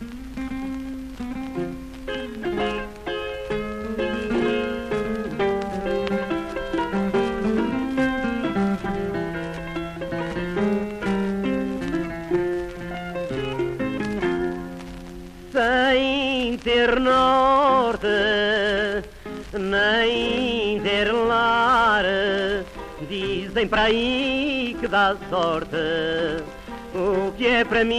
Sem ter norte, nem ter lar, dizem para aí que dá sorte. O que é para mim